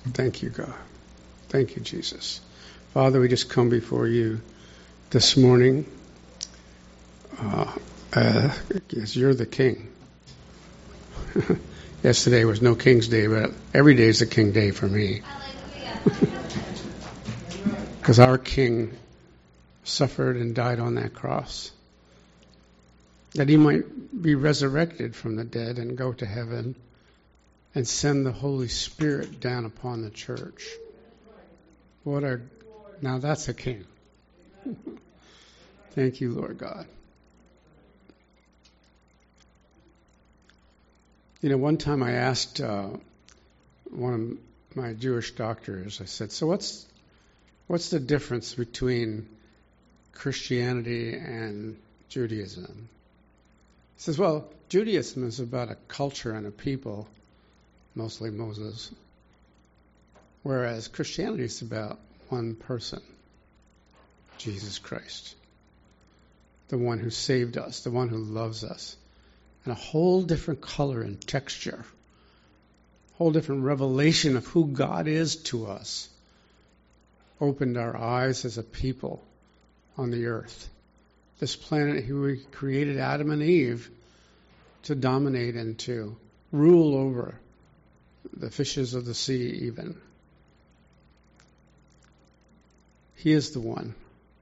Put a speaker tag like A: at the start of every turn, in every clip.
A: Thank you, God. Thank you, Jesus. Father, we just come before you this morning as you're the King. Yesterday was no King's Day, but every day is a King Day for me. Because our King suffered and died on that cross, that he might be resurrected from the dead and go to heaven and send the Holy Spirit down upon the church. Now that's a King. Thank you, Lord God. You know, one time I asked one of my Jewish doctors, I said, so what's the difference between Christianity and Judaism? He says, well, Judaism is about a culture and a people, mostly Moses, whereas Christianity is about one person, Jesus Christ, the one who saved us, the one who loves us, and a whole different color and texture, a whole different revelation of who God is to us, opened our eyes as a people on the earth. This planet, we created Adam and Eve to dominate and to rule over the fishes of the sea even. He is the one,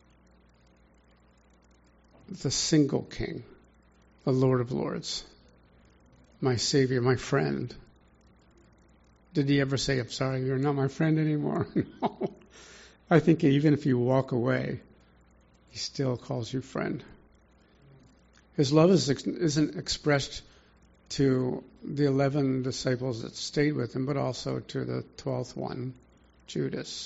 A: the single King, the Lord of Lords, my Savior, my friend. Did he ever say, I'm sorry, you're not my friend anymore? No. I think even if you walk away, he still calls you friend. His love isn't expressed to the 11 disciples that stayed with him, but also to the 12th one, Judas.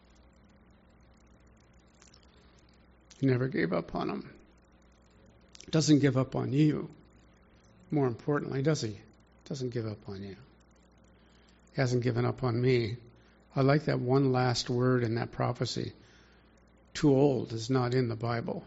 A: He never gave up on him. Doesn't give up on you. More importantly, does he? Doesn't give up on you. He hasn't given up on me. I like that one last word in that prophecy. Too old is not in the Bible.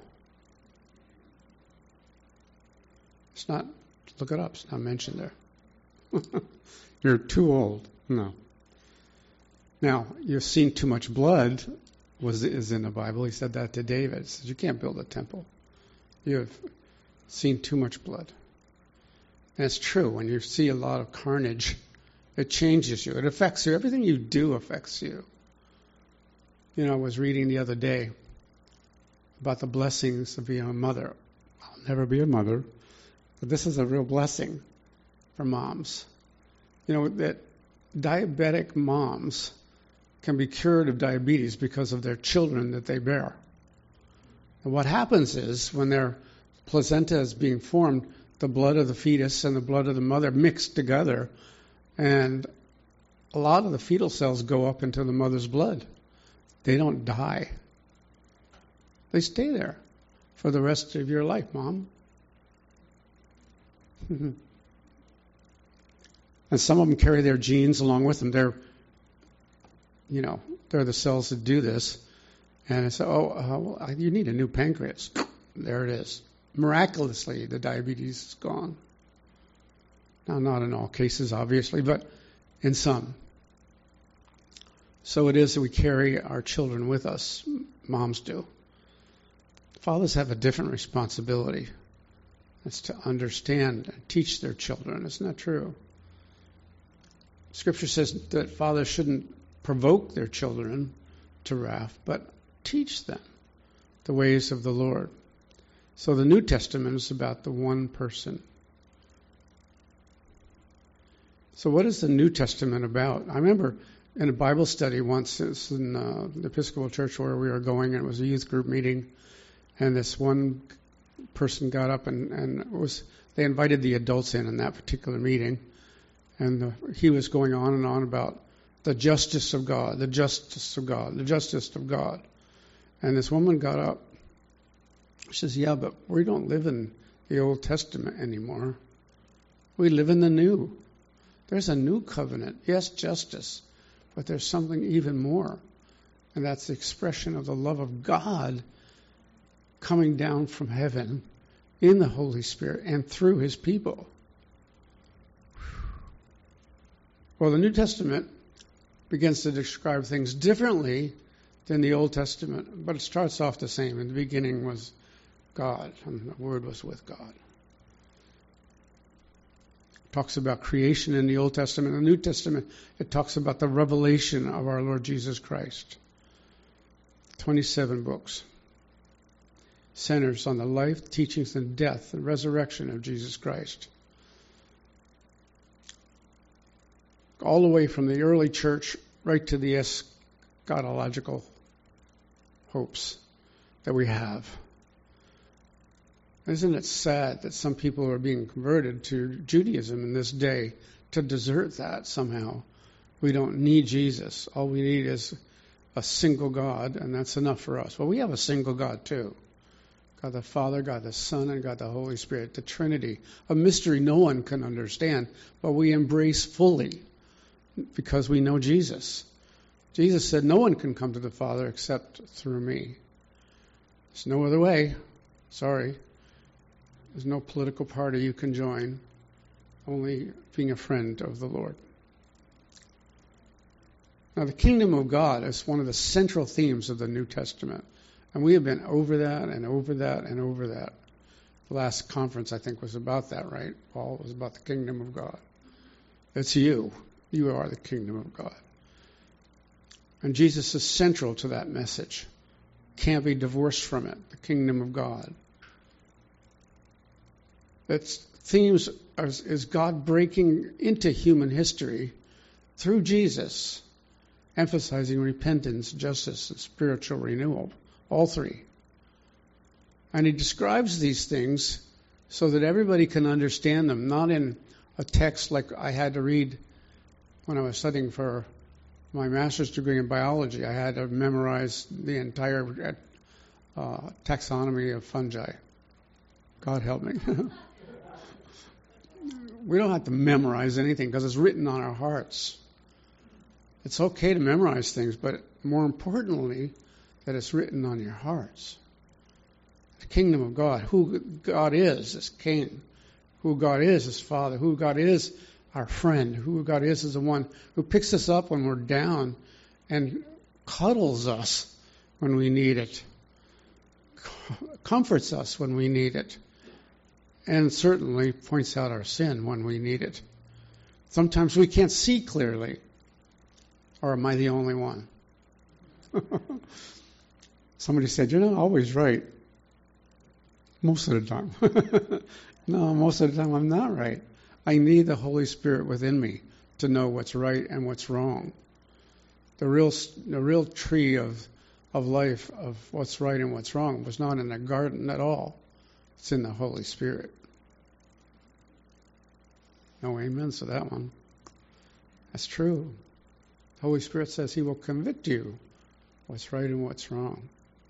A: It's not, look it up, it's not mentioned there. You're too old. No. Now, you've seen too much blood is in the Bible. He said that to David. He says, you can't build a temple. You have seen too much blood. And it's true. When you see a lot of carnage, it changes you. It affects you. Everything you do affects you. You know, I was reading the other day about the blessings of being a mother. I'll never be a mother, but this is a real blessing for moms. You know, that diabetic moms can be cured of diabetes because of their children that they bear. And what happens is when their placenta is being formed, the blood of the fetus and the blood of the mother mix together, and a lot of the fetal cells go up into the mother's blood. They don't die. They stay there for the rest of your life, Mom. And some of them carry their genes along with them. They're the cells that do this. And it's, you need a new pancreas. There it is. Miraculously, the diabetes is gone. Now, not in all cases, obviously, but in some. So it is that we carry our children with us. Moms do. Fathers have a different responsibility. It's to understand and teach their children. Isn't that true? Scripture says that fathers shouldn't provoke their children to wrath, but teach them the ways of the Lord. So the New Testament is about the one person. So what is the New Testament about? I remember in a Bible study once, it was in the Episcopal Church where we were going, and it was a youth group meeting, and this one person got up and they invited the adults in that particular meeting, and he was going on and on about the justice of God, the justice of God, the justice of God. And this woman got up. She says, yeah, but we don't live in the Old Testament anymore. We live in the New. There's a new covenant. Yes, justice, but there's something even more. And that's the expression of the love of God coming down from heaven in the Holy Spirit and through his people. Well, the New Testament begins to describe things differently than the Old Testament, but it starts off the same. In the beginning was God, and the Word was with God. It talks about creation in the Old Testament. In the New Testament, it talks about the revelation of our Lord Jesus Christ. 27 books. Centers on the life, teachings, and death and resurrection of Jesus Christ. All the way from the early church right to the eschatological hopes that we have. Isn't it sad that some people are being converted to Judaism in this day to desert that somehow? We don't need Jesus. All we need is a single God, and that's enough for us. Well, we have a single God too. God the Father, God the Son, and God the Holy Spirit, the Trinity. A mystery no one can understand, but we embrace fully because we know Jesus. Jesus said, no one can come to the Father except through me. There's no other way. Sorry. There's no political party you can join, only being a friend of the Lord. Now, the kingdom of God is one of the central themes of the New Testament. And we have been over that and over that and over that. The last conference, I think, was about that, right? Paul was about the kingdom of God. It's you. You are the kingdom of God. And Jesus is central to that message. Can't be divorced from it. The kingdom of God. Its themes is God breaking into human history through Jesus, emphasizing repentance, justice, and spiritual renewal. All three. And he describes these things so that everybody can understand them, not in a text like I had to read when I was studying for my master's degree in biology. I had to memorize the entire taxonomy of fungi. God help me. We don't have to memorize anything because it's written on our hearts. It's okay to memorize things, but more importantly, that it's written on your hearts. The kingdom of God, who God is King, who God is Father, who God is our friend, who God is the one who picks us up when we're down and cuddles us when we need it, comforts us when we need it, and certainly points out our sin when we need it. Sometimes we can't see clearly, or am I the only one? Somebody said, you're not always right. Most of the time. No, most of the time I'm not right. I need the Holy Spirit within me to know what's right and what's wrong. The real tree of life, of what's right and what's wrong, was not in the garden at all. It's in the Holy Spirit. No amens to that one. That's true. The Holy Spirit says he will convict you what's right and what's wrong.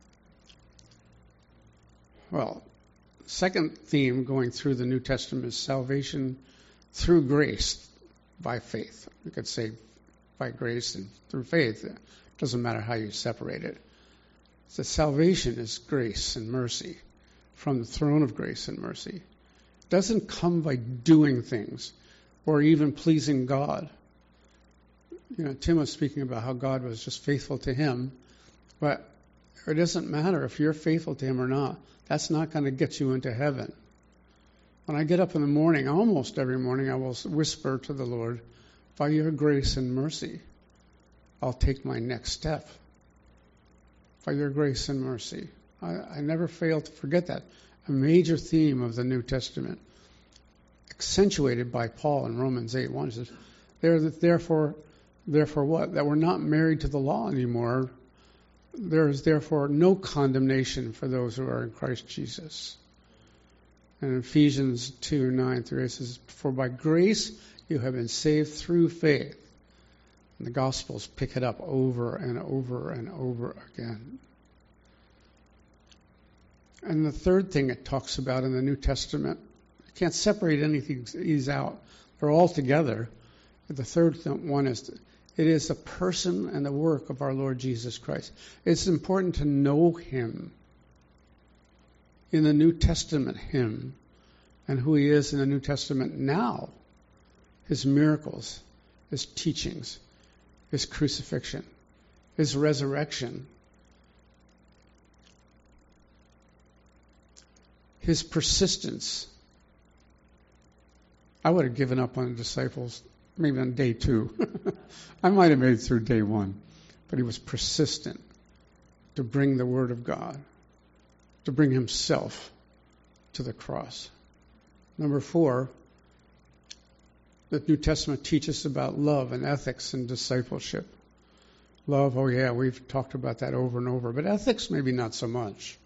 A: Well, second theme going through the New Testament is salvation through grace by faith. We could say by grace and through faith. It doesn't matter how you separate it. So salvation is grace and mercy from the throne of grace and mercy. It doesn't come by doing things or even pleasing God. You know, Tim was speaking about how God was just faithful to him, but it doesn't matter if you're faithful to him or not. That's not going to get you into heaven. When I get up in the morning, almost every morning, I will whisper to the Lord, by your grace and mercy, I'll take my next step. By your grace and mercy. I never fail to forget that. A major theme of the New Testament, accentuated by Paul in Romans 8:1, says, therefore what? That we're not married to the law anymore. There is therefore no condemnation for those who are in Christ Jesus. And Ephesians 2:9-8 says, for by grace you have been saved through faith. And the Gospels pick it up over and over and over again. And the third thing it talks about in the New Testament, you can't separate anything these out. They're all together. The third one is, it is the person and the work of our Lord Jesus Christ. It's important to know him in the New Testament, him, and who he is in the New Testament now, his miracles, his teachings, his crucifixion, his resurrection, his persistence. I would have given up on the disciples maybe on day 2. I might have made it through day 1. But he was persistent to bring the Word of God, to bring himself to the cross. Number 4, the New Testament teaches about love and ethics and discipleship. Love, oh yeah, we've talked about that over and over. But ethics, maybe not so much.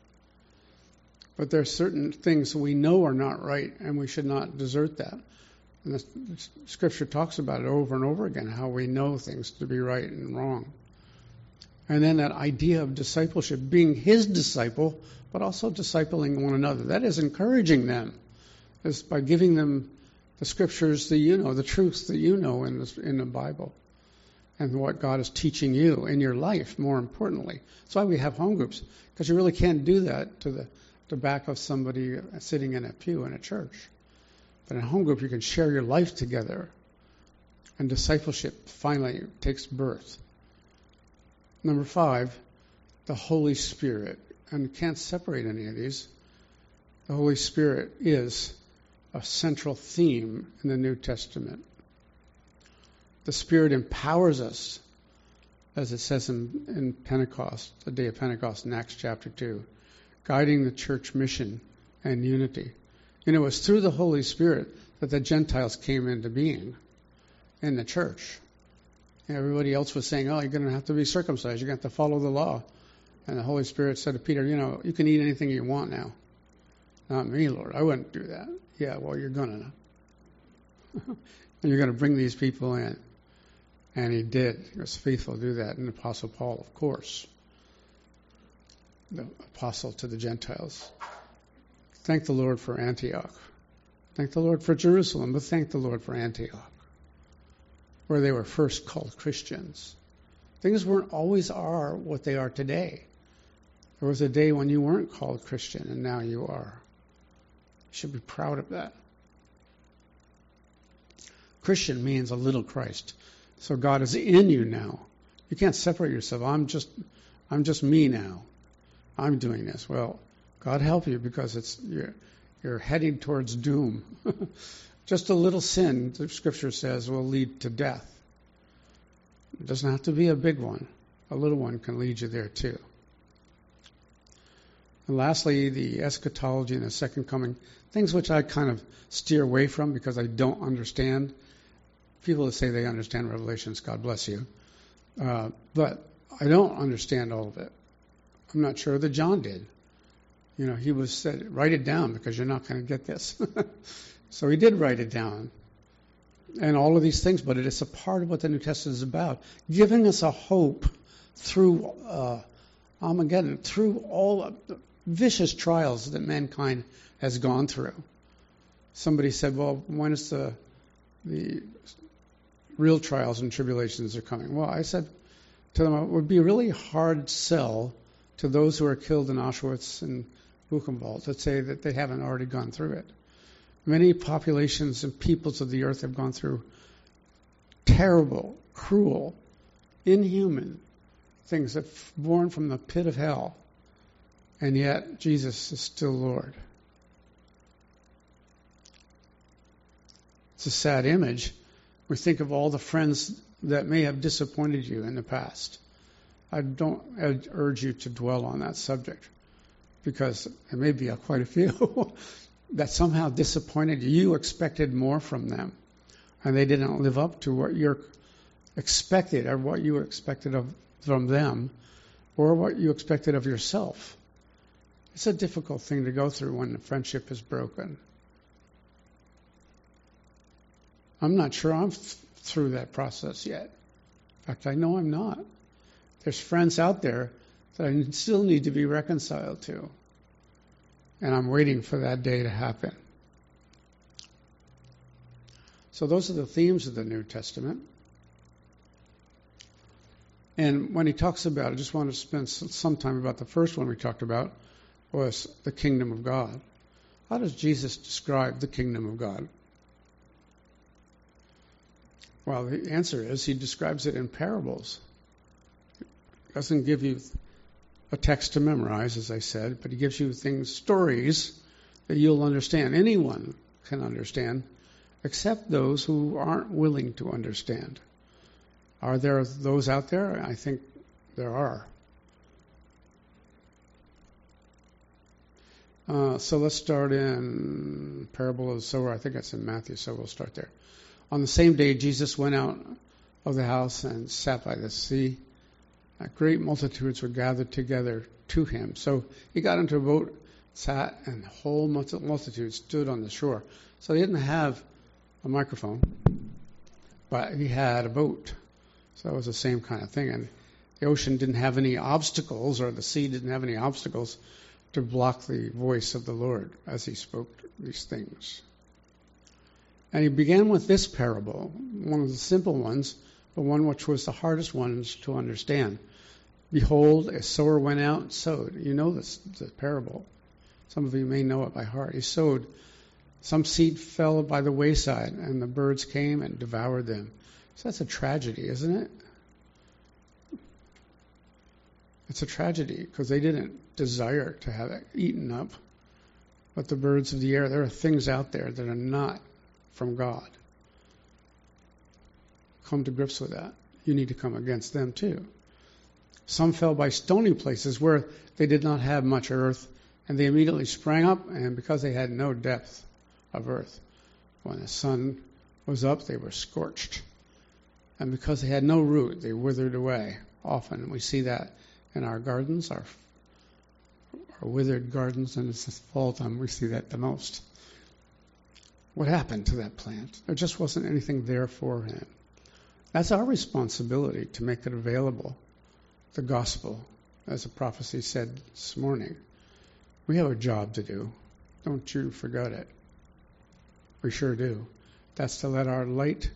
A: But there are certain things we know are not right, and we should not desert that. And the Scripture talks about it over and over again, how we know things to be right and wrong. And then that idea of discipleship, being his disciple, but also discipling one another. That is encouraging them. It's by giving them the Scriptures that you know, the truths that you know in the Bible, and what God is teaching you in your life, more importantly. That's why we have home groups, because you really can't do that to the back of somebody sitting in a pew in a church. But in a home group, you can share your life together, and discipleship finally takes birth. Number 5, the Holy Spirit. And you can't separate any of these. The Holy Spirit is a central theme in the New Testament. The Spirit empowers us, as it says in Pentecost, the day of Pentecost in Acts chapter 2, guiding the church mission and unity. And it was through the Holy Spirit that the Gentiles came into being in the church. Everybody else was saying, oh, you're going to have to be circumcised. You're going to have to follow the law. And the Holy Spirit said to Peter, you can eat anything you want now. Not me, Lord. I wouldn't do that. Yeah, well, you're going to. And you're going to bring these people in. And he did. He was faithful to do that. And the Apostle Paul, of course, the apostle to the Gentiles. Thank the Lord for Antioch. Thank the Lord for Jerusalem, but thank the Lord for Antioch, where they were first called Christians. Things weren't always are what they are today. There was a day when you weren't called Christian, and now you are. You should be proud of that. Christian means a little Christ. So God is in you now. You can't separate yourself. I'm just me now. I'm doing this. Well, God help you, because you're heading towards doom. Just a little sin, the Scripture says, will lead to death. It doesn't have to be a big one. A little one can lead you there too. And lastly, the eschatology and the second coming, things which I kind of steer away from because I don't understand. People that say they understand Revelations, God bless you. But I don't understand all of it. I'm not sure that John did. He was said, write it down because you're not going to get this. So he did write it down. And all of these things, but it is a part of what the New Testament is about, giving us a hope through Armageddon, through all the vicious trials that mankind has gone through. Somebody said, well, when is the real trials and tribulations are coming? Well, I said to them, it would be a really hard sell to those who are killed in Auschwitz and Buchenwald to say that they haven't already gone through it. Many populations and peoples of the earth have gone through terrible, cruel, inhuman things that born from the pit of hell. And yet, Jesus is still Lord. It's a sad image. We think of all the friends that may have disappointed you in the past. I'd urge you to dwell on that subject, because there may be quite a few that somehow disappointed you. You expected more from them, and they didn't live up to what you expected, or what you expected from them, or what you expected of yourself. It's a difficult thing to go through when the friendship is broken. I'm not sure I'm through that process yet. In fact, I know I'm not. There's friends out there that I still need to be reconciled to. And I'm waiting for that day to happen. So those are the themes of the New Testament. And when he talks about, I just want to spend some time about the first one we talked about, was the kingdom of God. How does Jesus describe the kingdom of God? Well, the answer is he describes it in parables. He doesn't give you a text to memorize, as I said, but he gives you stories that you'll understand. Anyone can understand, except those who aren't willing to understand. Are there those out there? I think there are. So let's start in parable of the sower. I think that's in Matthew, so we'll start there. On the same day, Jesus went out of the house and sat by the sea. Great multitudes were gathered together to him. So he got into a boat, sat, and the whole multitude stood on the shore. So he didn't have a microphone, but he had a boat. So it was the same kind of thing. And the ocean didn't have any obstacles, or the sea didn't have any obstacles to block the voice of the Lord as he spoke these things. And he began with this parable, one of the simple ones, but one which was the hardest ones to understand. Behold, a sower went out and sowed. You know this, the parable. Some of you may know it by heart. He sowed. Some seed fell by the wayside, and the birds came and devoured them. So that's a tragedy, isn't it? It's a tragedy because they didn't desire to have it eaten up. But the birds of the air, there are things out there that are not from God. Come to grips with that. You need to come against them too. Some fell by stony places where they did not have much earth, and they immediately sprang up, and because they had no depth of earth, when the sun was up, they were scorched. And because they had no root, they withered away. Often we see that in our gardens, our withered gardens, and it's the fall time we see that the most. What happened to that plant? There just wasn't anything there for him. That's our responsibility to make it available, the gospel, as the prophecy said this morning. We have a job to do. Don't you forget it. We sure do. That's to let our light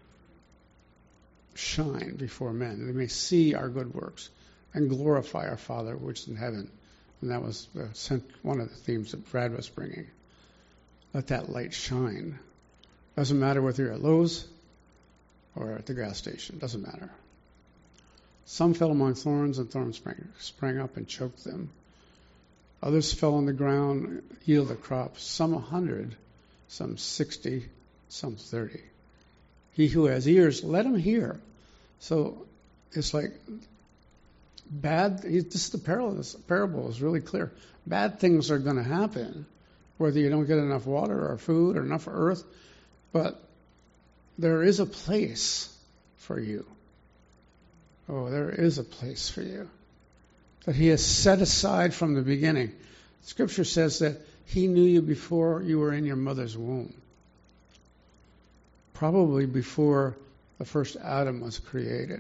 A: shine before men. They may see our good works and glorify our Father which is in heaven. And that was one of the themes that Brad was bringing. Let that light shine. Doesn't matter whether you're at Lowe's or at the gas station. Doesn't matter. Some fell among thorns, and thorns sprang up and choked them. Others fell on the ground, yielded crops, some 100, some 60, some 30. He who has ears, let him hear. So it's like the parable is really clear. Bad things are going to happen, whether you don't get enough water or food or enough earth, but there is a place for you. Oh, there is a place for you that he has set aside from the beginning. Scripture says that he knew you before you were in your mother's womb. Probably before the first Adam was created.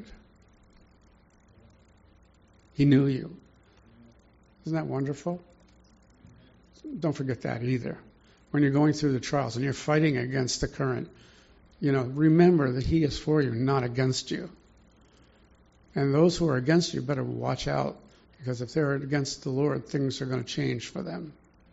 A: He knew you. Isn't that wonderful? Don't forget that either. When you're going through the trials and you're fighting against the current, remember that he is for you, not against you. And those who are against you better watch out, because if they're against the Lord, things are going to change for them.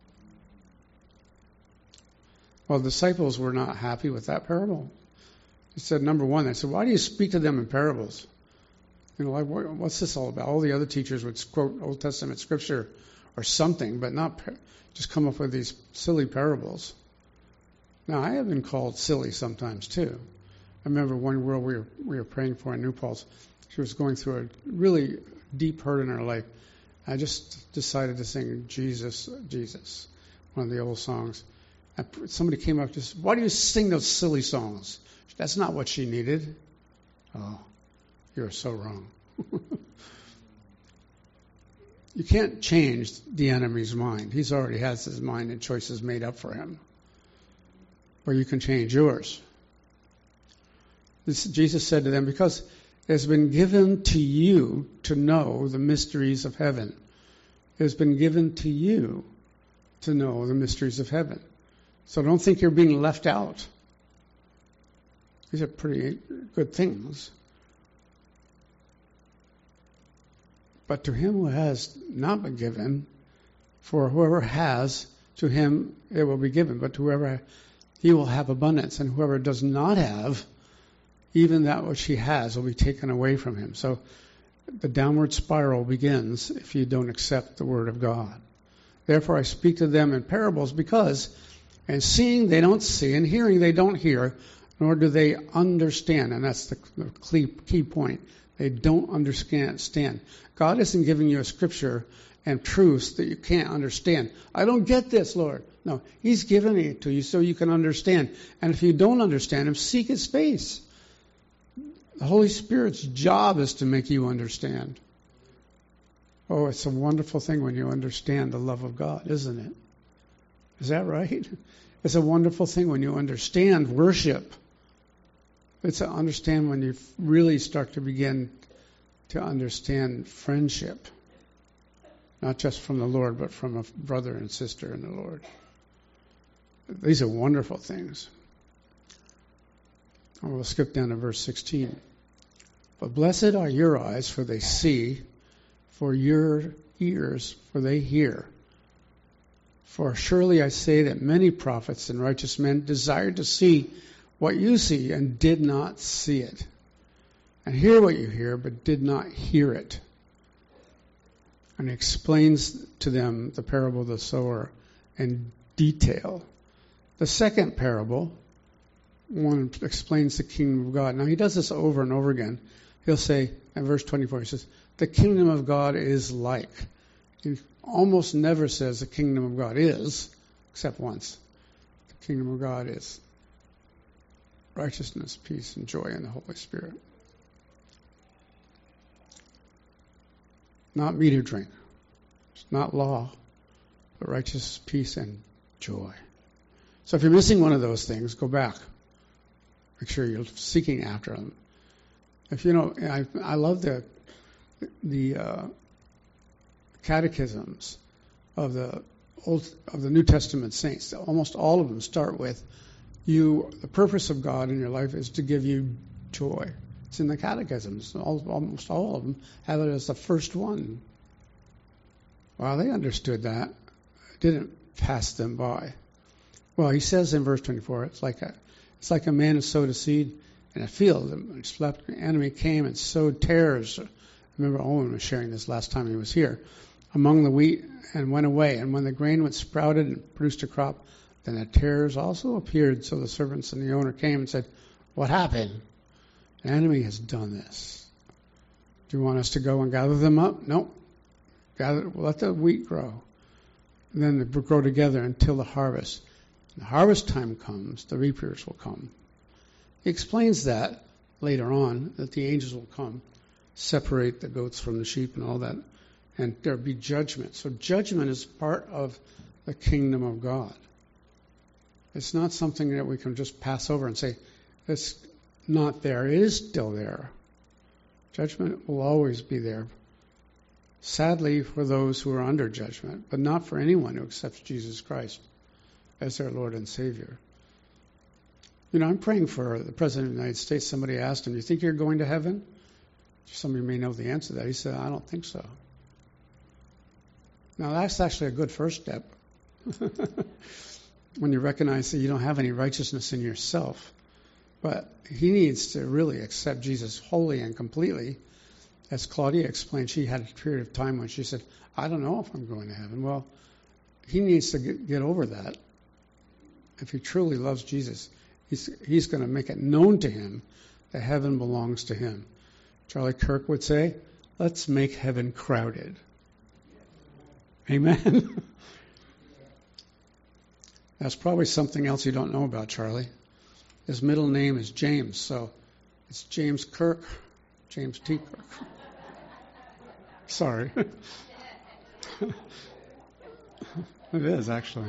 A: Well, the disciples were not happy with that parable. He said, number one, they said, why do you speak to them in parables? What's this all about? All the other teachers would quote Old Testament scripture or something, but not just come up with these silly parables. Now, I have been called silly sometimes, too. I remember one girl we were praying for in New Paltz. She was going through a really deep hurt in her life. I just decided to sing Jesus, Jesus, one of the old songs. And somebody came up and said, why do you sing those silly songs? That's not what she needed. Oh, you're so wrong. You can't change the enemy's mind. He's already has his mind and choices made up for him. Or you can change yours. Jesus said to them, because it has been given to you to know the mysteries of heaven. It has been given to you to know the mysteries of heaven. So don't think you're being left out. These are pretty good things. But to him who has not been given, for whoever has, to him it will be given. But to whoever, he will have abundance. And whoever does not have, even that which he has will be taken away from him. So the downward spiral begins if you don't accept the word of God. Therefore I speak to them in parables because, and seeing they don't see, and hearing they don't hear, nor do they understand. And that's the key point. They don't understand. God isn't giving you a scripture and truths that you can't understand. I don't get this, Lord. No, he's giving it to you so you can understand. And if you don't understand him, seek his face. The Holy Spirit's job is to make you understand. Oh, it's a wonderful thing when you understand the love of God, isn't it? Is that right? It's a wonderful thing when you understand worship. It's to understand when you really start to begin to understand friendship. Not just from the Lord, but from a brother and sister in the Lord. These are wonderful things. We'll skip down to verse 16. But blessed are your eyes, for they see, for your ears, for they hear. For surely I say that many prophets and righteous men desired to see what you see and did not see it, and hear what you hear but did not hear it. And he explains to them the parable of the sower in detail. The second parable, one explains the kingdom of God. Now he does this over and over again. He'll say, in verse 24, he says, the kingdom of God is like. He almost never says the kingdom of God is, except once. The kingdom of God is righteousness, peace, and joy in the Holy Spirit. Not meat or drink. It's not law, but righteousness, peace, and joy. So if you're missing one of those things, go back. Make sure you're seeking after them. If you know, I love the catechisms of the New Testament saints. Almost all of them start with the purpose of God in your life is to give you joy. It's in the catechisms. Almost all of them have it as the first one. Well, they understood that. It didn't pass them by. Well, he says in verse 24, it's like a man who sowed a seed in a field. The enemy came and sowed tares. I remember Owen was sharing this last time he was here. Among the wheat and went away. And when the grain was sprouted and produced a crop, then the tares also appeared. So the servants and the owner came and said, what happened? The enemy has done this. Do you want us to go and gather them up? No. Let the wheat grow. And then they grow together until the harvest. When the harvest time comes, the reapers will come. He explains that later on, that the angels will come, separate the goats from the sheep and all that, and there'll be judgment. So judgment is part of the kingdom of God. It's not something that we can just pass over and say, it's not there. It is still there. Judgment will always be there. Sadly, for those who are under judgment, but not for anyone who accepts Jesus Christ as their Lord and Savior. You know, I'm praying for the President of the United States. Somebody asked him, you think you're going to heaven? Some of you may know the answer to that. He said, I don't think so. Now, that's actually a good first step. When you recognize that you don't have any righteousness in yourself. But he needs to really accept Jesus wholly and completely. As Claudia explained, she had a period of time when she said, I don't know if I'm going to heaven. Well, he needs to get over that. If he truly loves Jesus, he's going to make it known to him that heaven belongs to him. Charlie Kirk would say, let's make heaven crowded. Amen. That's probably something else you don't know about Charlie. His middle name is James, so it's James Kirk, James T. Kirk. Sorry. It is, actually.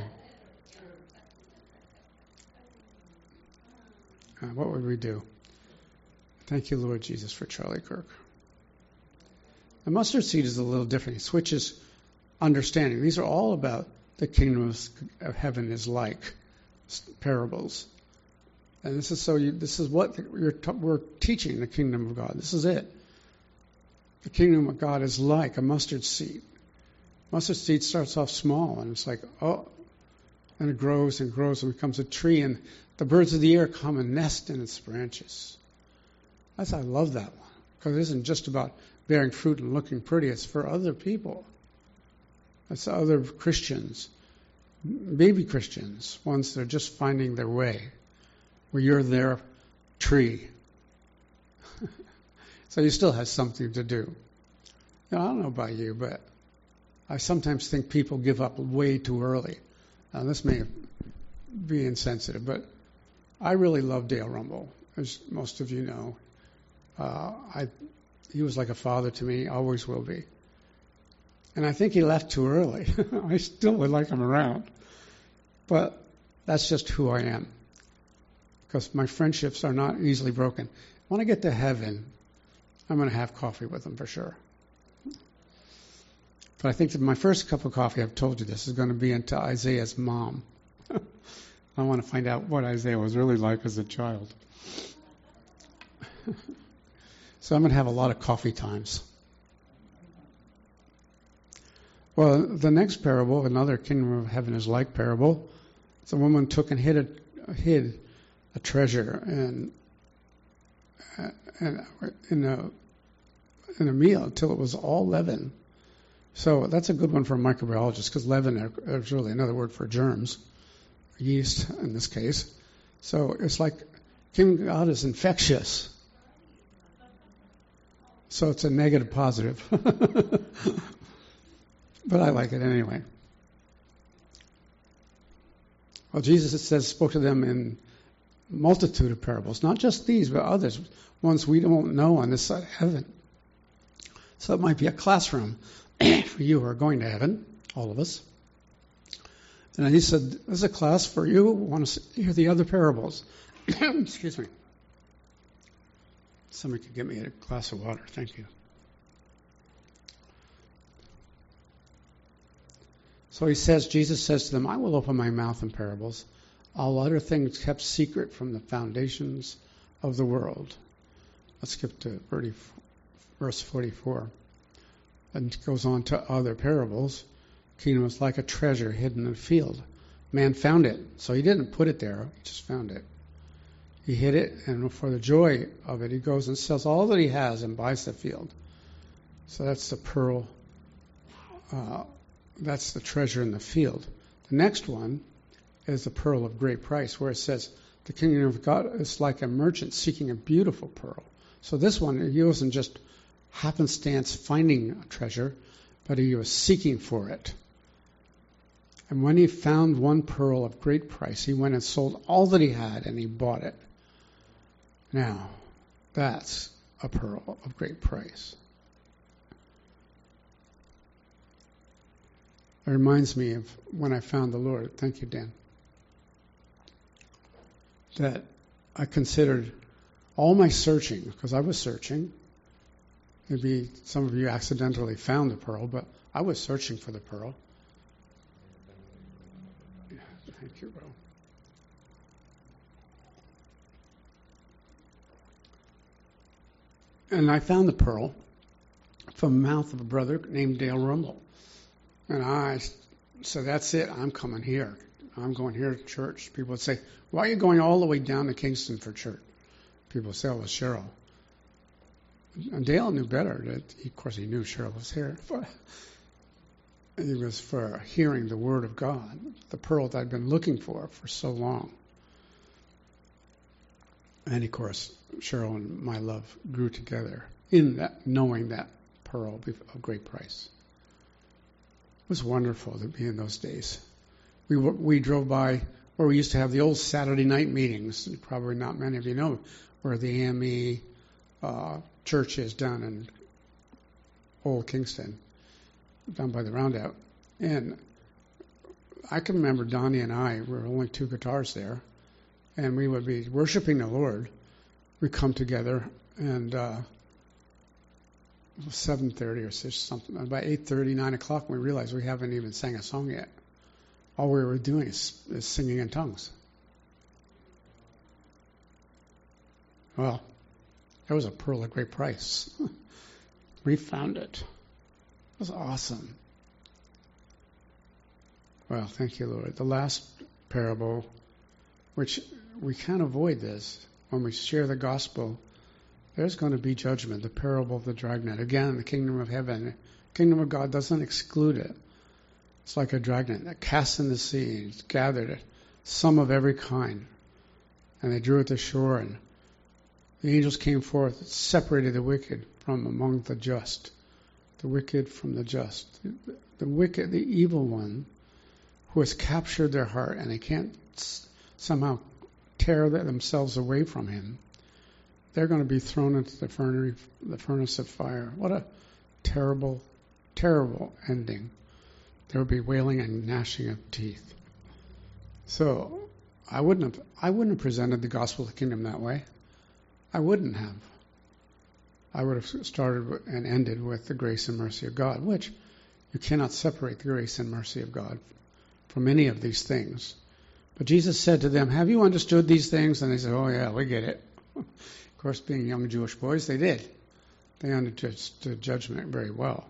A: What would we do? Thank you, Lord Jesus, for Charlie Kirk. The mustard seed is a little different. He switches understanding. These are all about the kingdom of heaven is like parables. And this is what we're teaching the kingdom of God. This is it. The kingdom of God is like a mustard seed. Mustard seed starts off small, and it's like, and it grows and grows and becomes a tree, and the birds of the air come and nest in its branches. I love that one, because it isn't just about bearing fruit and looking pretty. It's for other people. It's other Christians, baby Christians, ones that are just finding their way, where you're their tree. So you still have something to do. I don't know about you, but I sometimes think people give up way too early. Now, this may be insensitive, but I really love Dale Rumble, as most of you know. He was like a father to me, always will be. And I think he left too early. I still would like him around. But that's just who I am. Because my friendships are not easily broken. When I get to heaven, I'm going to have coffee with him for sure. But I think that my first cup of coffee, I've told you this, is going to be into Isaiah's mom. I want to find out what Isaiah was really like as a child. So I'm going to have a lot of coffee times. Well, the next parable, another kingdom of heaven is like parable. The woman took and hid a treasure in a meal until it was all leaven. So that's a good one for a microbiologist, because leaven is really another word for germs, yeast in this case. So it's like Kingdom of God is infectious. So it's a negative positive. But I like it anyway. Well, Jesus, it says, spoke to them in multitude of parables, not just these, but others, ones we don't know on this side of heaven. So it might be a classroom for you who are going to heaven, all of us. And he said, this is a class for you who want to hear the other parables. Excuse me. Somebody could get me a glass of water. Thank you. So he says, Jesus says to them, I will open my mouth in parables. I'll utter things kept secret from the foundations of the world. Let's skip to verse 44. And it goes on to other parables. Kingdom is like a treasure hidden in a field. Man found it. So he didn't put it there. He just found it. He hid it, and for the joy of it, he goes and sells all that he has and buys the field. So that's the pearl. That's the treasure in the field. The next one is the pearl of great price, where it says the kingdom of God is like a merchant seeking a beautiful pearl. So this one, he wasn't just happenstance finding a treasure, but he was seeking for it. And when he found one pearl of great price, he went and sold all that he had and he bought it. Now, that's a pearl of great price. It reminds me of when I found the Lord. Thank you, Dan. That I considered all my searching, because I was searching. Maybe some of you accidentally found the pearl, but I was searching for the pearl. Yeah, thank you, Will. And I found the pearl from the mouth of a brother named Dale Rumble. And I said, that's it, I'm coming here. I'm going here to church. People would say, why are you going all the way down to Kingston for church? People would say, oh, it was Cheryl. And Dale knew better. Of course, he knew Cheryl was here. But it was for hearing the Word of God, the pearl that I'd been looking for so long. And, of course, Cheryl and my love grew together in that, knowing that pearl of great price. It was wonderful to be in those days. We drove by where we used to have the old Saturday night meetings. Probably not many of you know where the AME church is down in Old Kingston, down by the Roundout. And I can remember Donnie and I were only two guitars there, and we would be worshiping the Lord. We'd come together, and it was 7:30 or something. About 8:30, 9 o'clock, we realized we haven't even sang a song yet. All we were doing is singing in tongues. Well, that was a pearl of great price. We found it. It was awesome. Well, thank you, Lord. The last parable, which we can't avoid this when we share the gospel, there's going to be judgment, the parable of the dragnet. Again, the kingdom of heaven, the kingdom of God doesn't exclude it. It's like a dragnet that casts in the sea, it's gathered it, some of every kind. And they drew it to shore, and the angels came forth, separated the wicked from among the just. The wicked from the just. The wicked, the evil one, who has captured their heart, and they can't somehow tear themselves away from him. They're going to be thrown into the furnace of fire. What a terrible, terrible ending. There will be wailing and gnashing of teeth. So I wouldn't have presented the gospel of the kingdom that way. I wouldn't have. I would have started and ended with the grace and mercy of God, which you cannot separate the grace and mercy of God from any of these things. But Jesus said to them, have you understood these things? And they said, oh yeah, we get it. Of course, being young Jewish boys, they did. They understood judgment very well.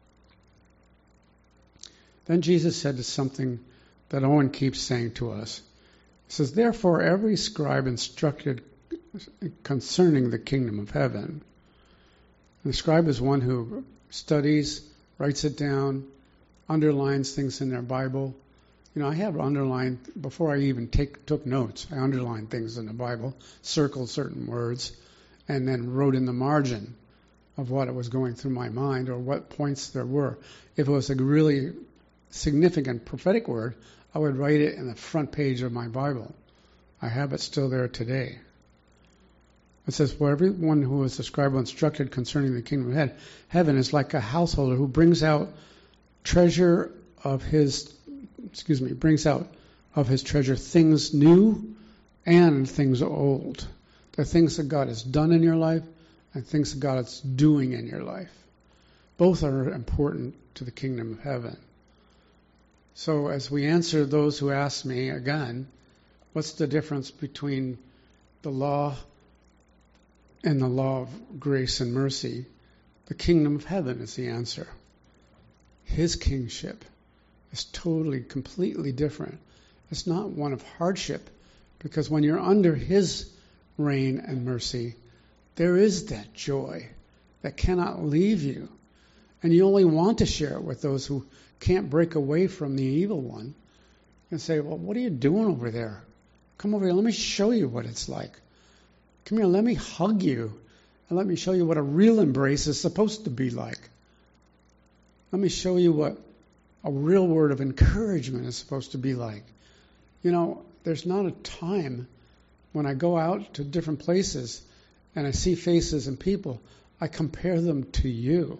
A: Then Jesus said to something that Owen keeps saying to us. He says, therefore every scribe instructed concerning the kingdom of heaven. And the scribe is one who studies, writes it down, underlines things in their Bible. You know, I have underlined, before I even took notes, I underlined things in the Bible, circled certain words, and then wrote in the margin of what was going through my mind or what points there were. If it was a really significant prophetic word, I would write it in the front page of my Bible. I have it still there today. It says, for everyone who is a scribe instructed concerning the kingdom of heaven is like a householder who brings out of his treasure things new and things old. The things that God has done in your life and things that God is doing in your life. Both are important to the kingdom of heaven. So as we answer those who ask me again, what's the difference between the law and the law of grace and mercy? The kingdom of heaven is the answer. His kingship is totally, completely different. It's not one of hardship, because when you're under his reign and mercy, there is that joy that cannot leave you. And you only want to share it with those who can't break away from the evil one and say, well, what are you doing over there? Come over here, let me show you what it's like. Come here, let me hug you, and let me show you what a real embrace is supposed to be like. Let me show you what a real word of encouragement is supposed to be like. You know, there's not a time when I go out to different places and I see faces and people, I compare them to you.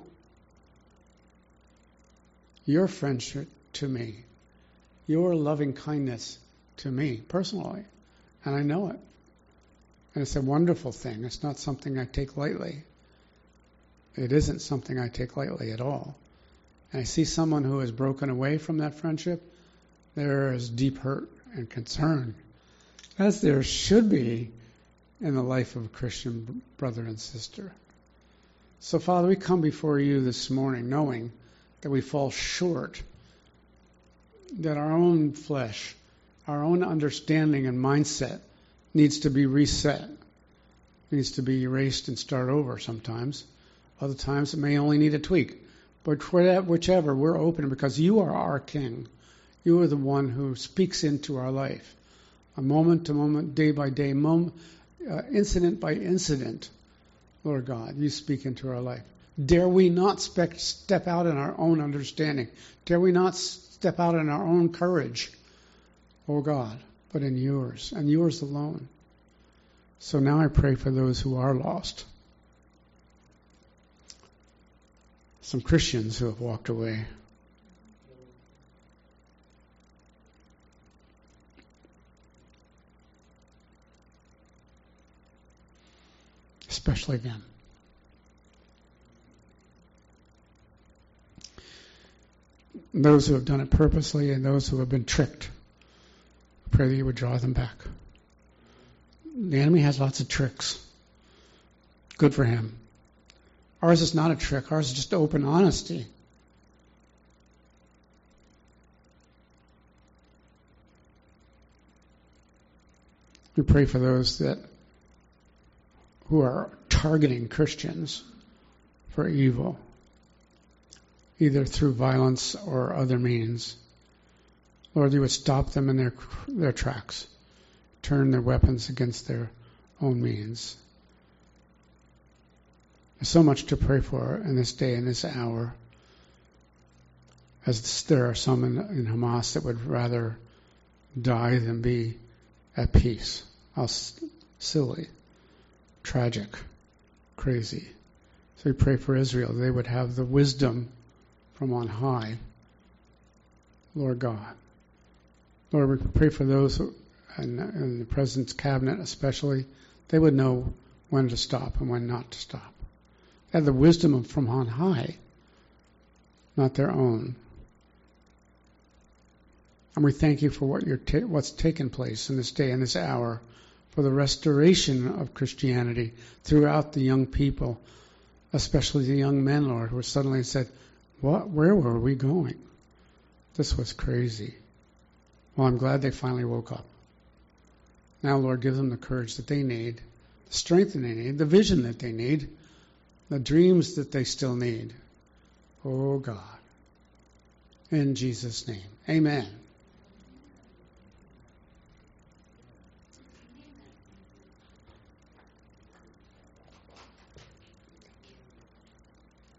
A: Your friendship to me, your loving kindness to me personally, and I know it. And it's a wonderful thing. It's not something I take lightly. It isn't something I take lightly at all. And I see someone who has broken away from that friendship, there is deep hurt and concern, as there should be in the life of a Christian brother and sister. So, Father, we come before you this morning knowing that we fall short, that our own flesh, our own understanding and mindset needs to be reset, needs to be erased and start over sometimes. Other times it may only need a tweak. But whichever, we're open because you are our King. You are the one who speaks into our life, a moment to moment, day by day, incident by incident. Lord God, you speak into our life. Dare we not step out in our own understanding? Dare we not step out in our own courage, oh God, but in yours, and yours alone. So now I pray for those who are lost. Some Christians who have walked away. Especially them. Those who have done it purposely and those who have been tricked. I pray that you would draw them back. The enemy has lots of tricks. Good for him. Ours is not a trick. Ours is just open honesty. We pray for those who are targeting Christians for evil, either through violence or other means. Lord, you would stop them in their tracks, turn their weapons against their own means. There's so much to pray for in this day and this hour, as there are some in Hamas that would rather die than be at peace. How silly, tragic, crazy. So we pray for Israel. They would have the wisdom from on high, Lord God. Lord, we pray for those in the President's cabinet especially. They would know when to stop and when not to stop. They have the wisdom from on high, not their own. And we thank you for what's taken place in this day and this hour, for the restoration of Christianity throughout the young people, especially the young men, Lord, who suddenly said, where were we going? This was crazy. Well, I'm glad they finally woke up. Now, Lord, give them the courage that they need, the strength that they need, the vision that they need, the dreams that they still need. Oh, God. In Jesus' name, amen.